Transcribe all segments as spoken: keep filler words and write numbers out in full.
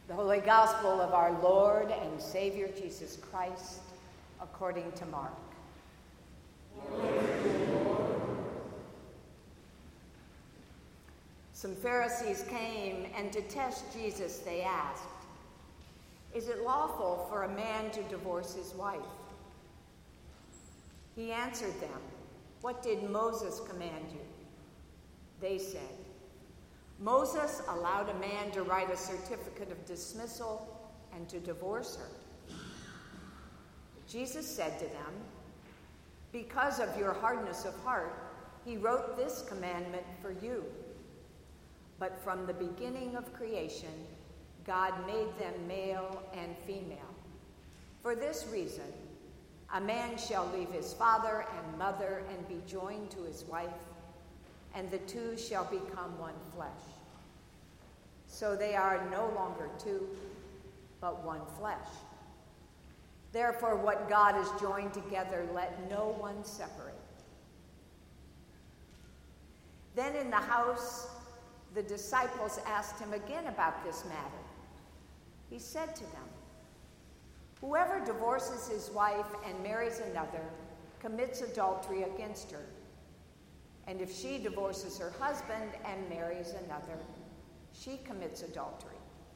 The Holy Gospel of our Lord and Savior Jesus Christ, according to Mark. Some Pharisees came, and to test Jesus they asked, "Is it lawful for a man to divorce his wife?" He answered them, "What did Moses command you?" They said, "Moses allowed a man to write a certificate of dismissal and to divorce her." Jesus said to them, "Because of your hardness of heart, he wrote this commandment for you. But from the beginning of creation, God made them male and female. For this reason, a man shall leave his father and mother and be joined to his wife, and the two shall become one flesh. So they are no longer two, but one flesh. Therefore, what God has joined together, let no one separate." Then in the house, the disciples asked him again about this matter. He said to them, "Whoever divorces his wife and marries another commits adultery against her. And if she divorces her husband and marries another, she commits adultery."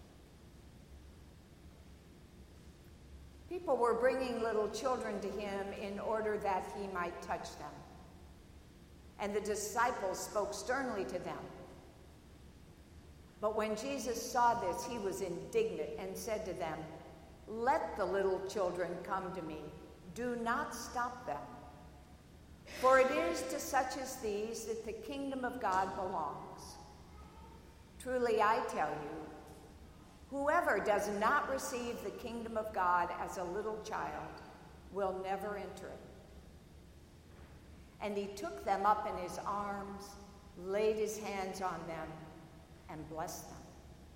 People were bringing little children to him in order that he might touch them. And the disciples spoke sternly to them. But when Jesus saw this, he was indignant and said to them, "Let the little children come to me. Do not stop them. For it is to such as these that the kingdom of God belongs. Truly I tell you, whoever does not receive the kingdom of God as a little child will never enter it." And he took them up in his arms, laid his hands on them, and blessed them.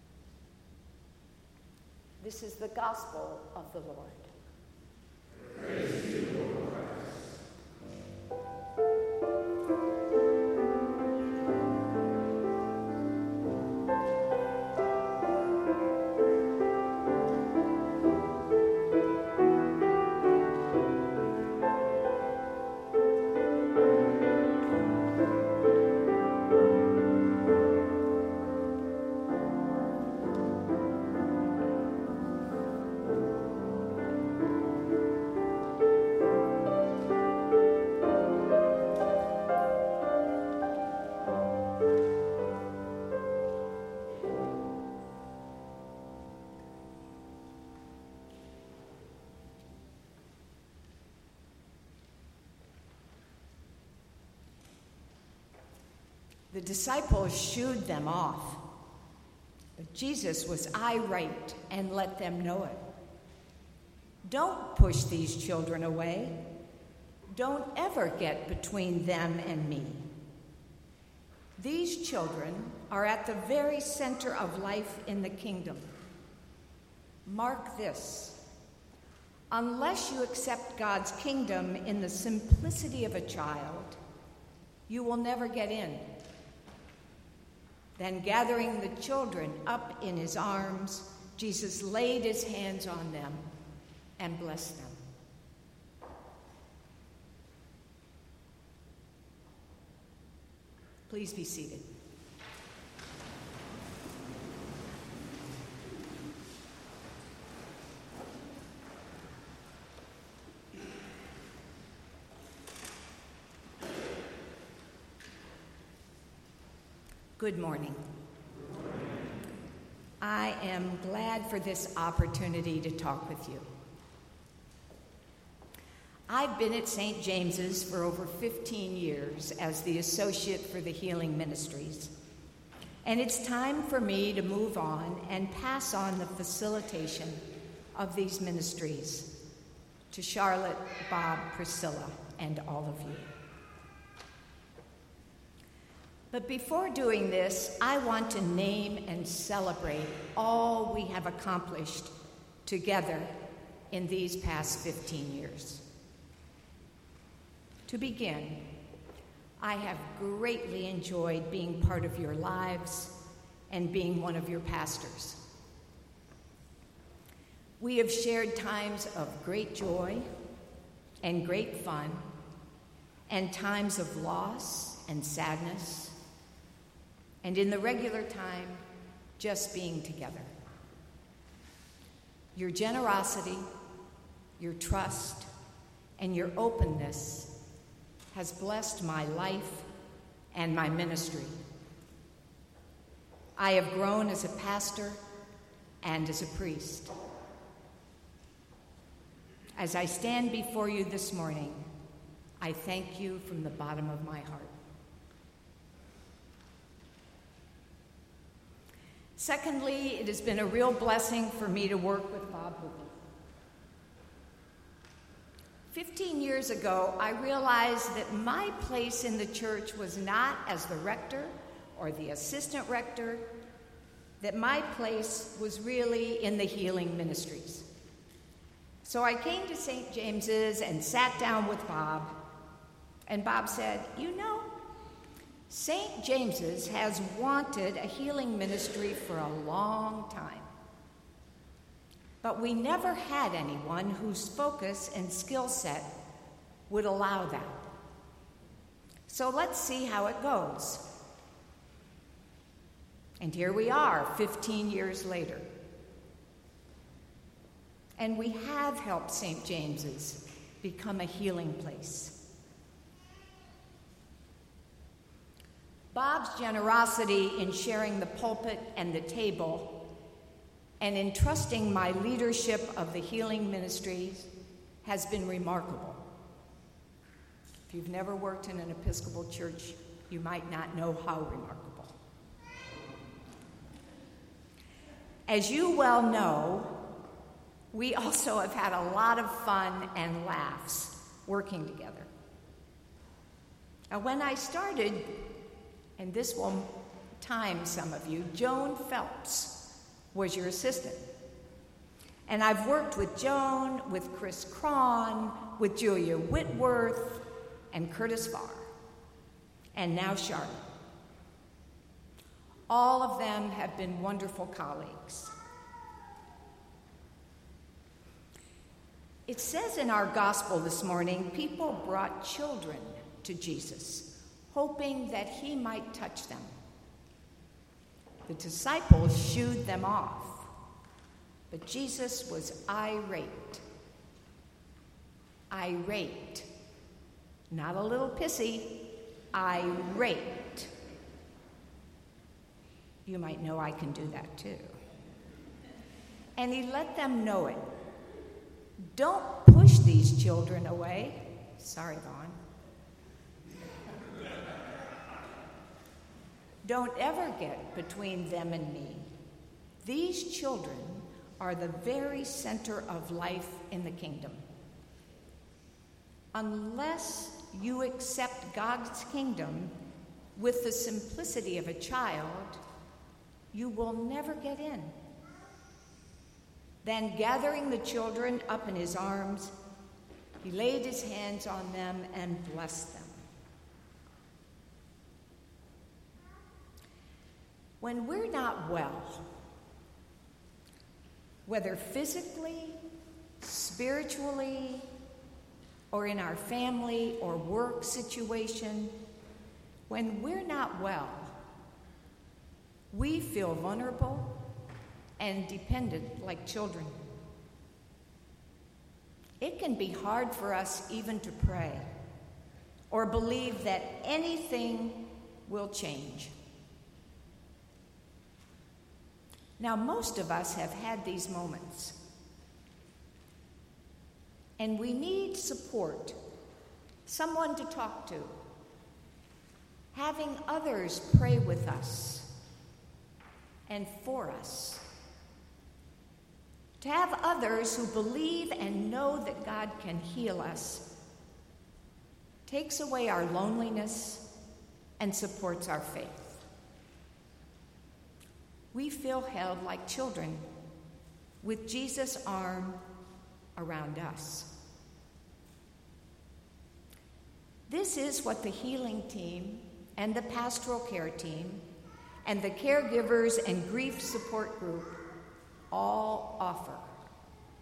This is the gospel of the Lord. Praise to you, Lord Christ. The disciples shooed them off, but Jesus was irate and let them know it. "Don't push these children away. Don't ever get between them and me. These children are at the very center of life in the kingdom. Mark this: unless you accept God's kingdom in the simplicity of a child, you will never get in." Then, gathering the children up in his arms, Jesus laid his hands on them and blessed them. Please be seated. Good morning. Good morning. I am glad for this opportunity to talk with you. I've been at Saint James's for over fifteen years as the associate for the Healing Ministries, and it's time for me to move on and pass on the facilitation of these ministries to Charlotte, Bob, Priscilla, and all of you. But before doing this, I want to name and celebrate all we have accomplished together in these past fifteen years. To begin, I have greatly enjoyed being part of your lives and being one of your pastors. We have shared times of great joy and great fun, and times of loss and sadness, and in the regular time, just being together. Your generosity, your trust, and your openness has blessed my life and my ministry. I have grown as a pastor and as a priest. As I stand before you this morning, I thank you from the bottom of my heart. Secondly, it has been a real blessing for me to work with Bob Hoover. Fifteen years ago, I realized that my place in the church was not as the rector or the assistant rector, that my place was really in the healing ministries. So I came to Saint James's and sat down with Bob, and Bob said, you know, Saint James's has wanted a healing ministry for a long time, but we never had anyone whose focus and skill set would allow that. So let's see how it goes. And here we are, fifteen years later. And we have helped Saint James's become a healing place. Bob's generosity in sharing the pulpit and the table and in trusting my leadership of the healing ministries has been remarkable. If you've never worked in an Episcopal church, you might not know how remarkable. As you well know, we also have had a lot of fun and laughs working together. Now, when I started, and this will time some of you, Joan Phelps was your assistant. And I've worked with Joan, with Chris Cron, with Julia Whitworth, and Curtis Farr, and now Charlotte. All of them have been wonderful colleagues. It says in our gospel this morning, people brought children to Jesus, hoping that he might touch them. The disciples shooed them off, but Jesus was irate. Irate. Not a little pissy, irate. You might know I can do that too. And he let them know it. Don't push these children away. Sorry, Vaughn. Don't ever get between them and me. These children are the very center of life in the kingdom. Unless you accept God's kingdom with the simplicity of a child, you will never get in. Then, gathering the children up in his arms, he laid his hands on them and blessed them. When we're not well, whether physically, spiritually, or in our family or work situation, when we're not well, we feel vulnerable and dependent like children. It can be hard for us even to pray or believe that anything will change. Now, most of us have had these moments, and we need support, someone to talk to, having others pray with us and for us. To have others who believe and know that God can heal us takes away our loneliness and supports our faith. We feel held like children with Jesus' arm around us. This is what the healing team and the pastoral care team and the caregivers and grief support group all offer.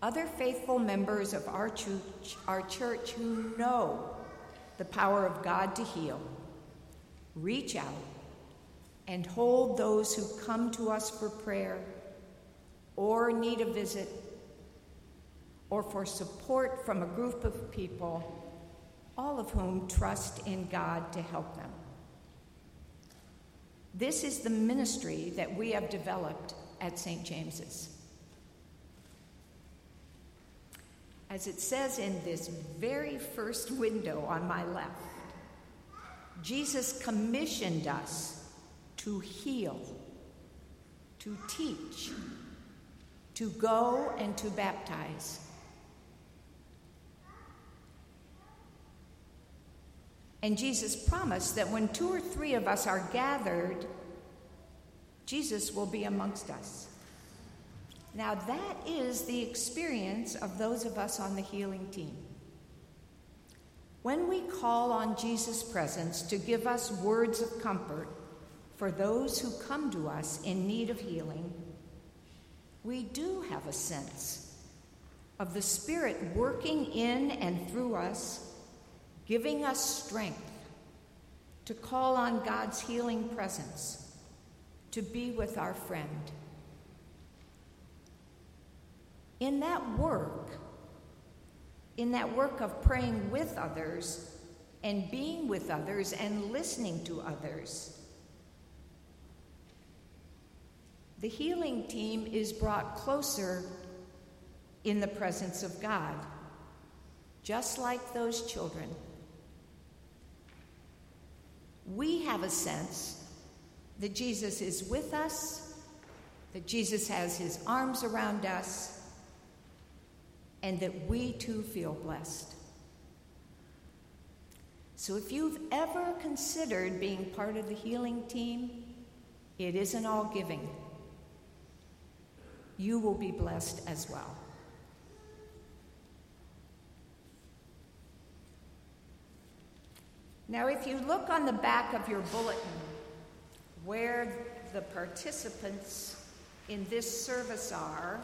other faithful members of our church, our church who know the power of God to heal, reach out and hold those who come to us for prayer or need a visit or for support from a group of people, all of whom trust in God to help them. This is the ministry that we have developed at Saint James's. As it says in this very first window on my left, Jesus commissioned us to heal, to teach, to go and to baptize. And Jesus promised that when two or three of us are gathered, Jesus will be amongst us. Now, that is the experience of those of us on the healing team. When we call on Jesus' presence to give us words of comfort for those who come to us in need of healing, we do have a sense of the Spirit working in and through us, giving us strength to call on God's healing presence, to be with our friend. In that work, in that work of praying with others and being with others and listening to others, the healing team is brought closer in the presence of God, just like those children. We have a sense that Jesus is with us, that Jesus has his arms around us, and that we too feel blessed. So if you've ever considered being part of the healing team, it isn't all giving. You will be blessed as well. Now, if you look on the back of your bulletin where the participants in this service are,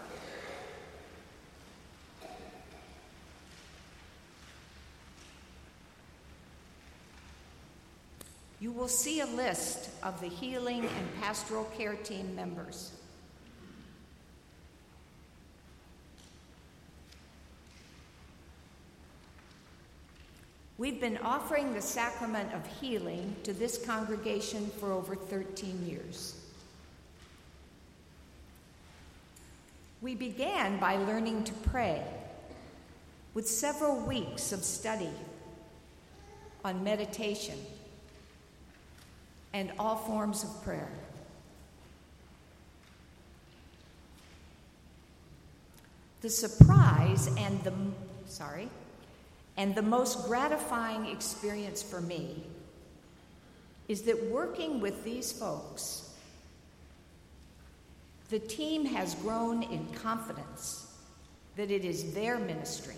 you will see a list of the healing and pastoral care team members. We've been offering the sacrament of healing to this congregation for over thirteen years. We began by learning to pray with several weeks of study on meditation and all forms of prayer. The surprise and the, sorry, and the most gratifying experience for me is that working with these folks, the team has grown in confidence that it is their ministry.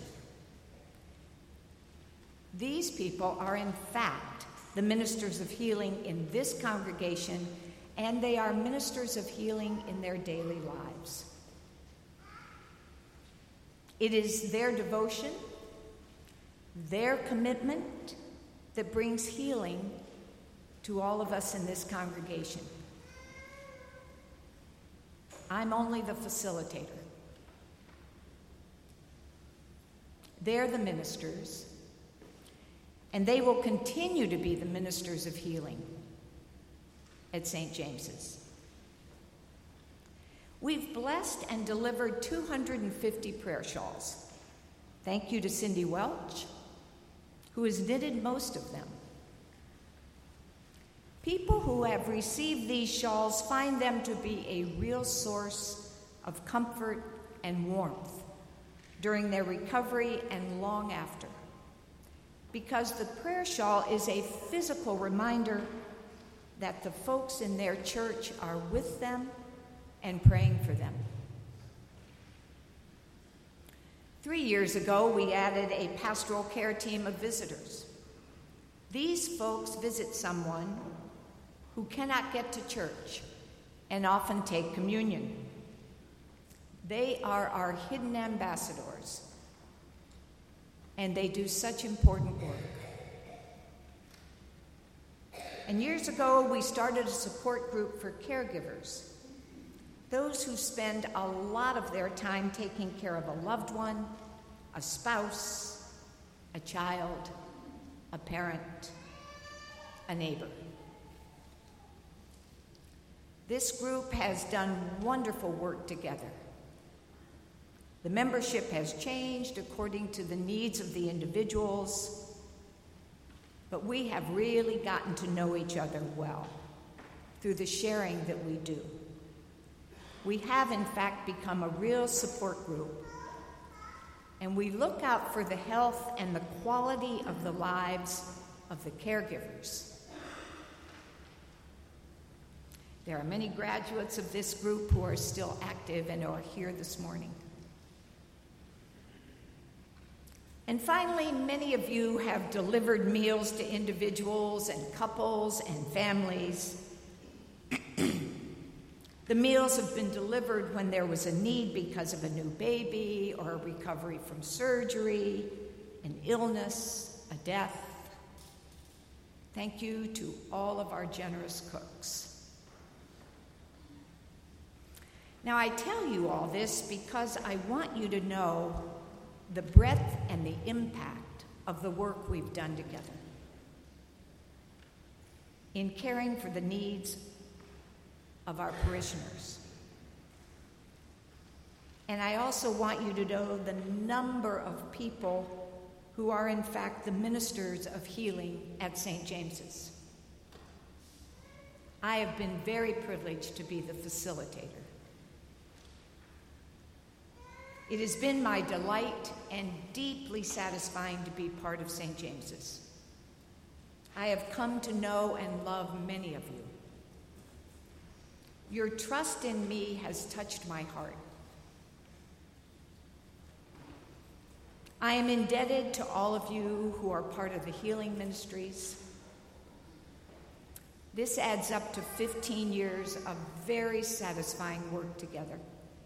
These people are, in fact, the ministers of healing in this congregation, and they are ministers of healing in their daily lives. It is their devotion, their commitment that brings healing to all of us in this congregation. I'm only the facilitator. They're the ministers, and they will continue to be the ministers of healing at Saint James's. We've blessed and delivered two hundred fifty prayer shawls. Thank you to Cindy Welch, who has knitted most of them. People who have received these shawls find them to be a real source of comfort and warmth during their recovery and long after, because the prayer shawl is a physical reminder that the folks in their church are with them and praying for them. Three years ago, we added a pastoral care team of visitors. These folks visit someone who cannot get to church and often take communion. They are our hidden ambassadors, and they do such important work. And years ago, we started a support group for caregivers, those who spend a lot of their time taking care of a loved one, a spouse, a child, a parent, a neighbor. This group has done wonderful work together. The membership has changed according to the needs of the individuals, but we have really gotten to know each other well through the sharing that we do. We have, in fact, become a real support group, and we look out for the health and the quality of the lives of the caregivers. There are many graduates of this group who are still active and are here this morning. And finally, many of you have delivered meals to individuals and couples and families. The meals have been delivered when there was a need because of a new baby or a recovery from surgery, an illness, a death. Thank you to all of our generous cooks. Now, I tell you all this because I want you to know the breadth and the impact of the work we've done together in caring for the needs of our parishioners. And I also want you to know the number of people who are, in fact, the ministers of healing at Saint James's. I have been very privileged to be the facilitator. It has been my delight and deeply satisfying to be part of Saint James's. I have come to know and love many of you. Your trust in me has touched my heart. I am indebted to all of you who are part of the healing ministries. This adds up to fifteen years of very satisfying work together.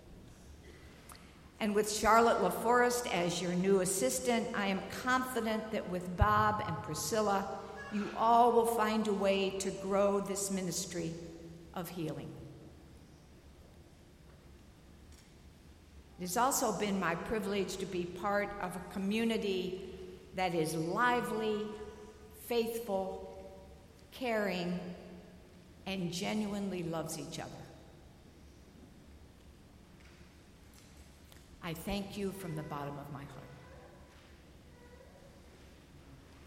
And with Charlotte LaForest as your new assistant, I am confident that with Bob and Priscilla, you all will find a way to grow this ministry of healing. It has also been my privilege to be part of a community that is lively, faithful, caring, and genuinely loves each other. I thank you from the bottom of my heart.